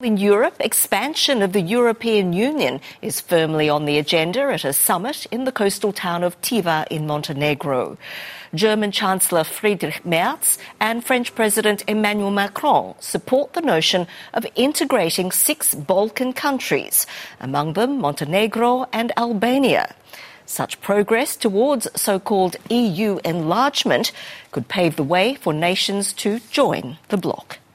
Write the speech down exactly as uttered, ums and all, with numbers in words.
In Europe, expansion of the European Union is firmly on the agenda at a summit in the coastal town of Tiva in Montenegro. German Chancellor Friedrich Merz and French President Emmanuel Macron support the notion of integrating six Balkan countries, among them Montenegro and Albania. Such progress towards so-called E U enlargement could pave the way for nations to join the bloc.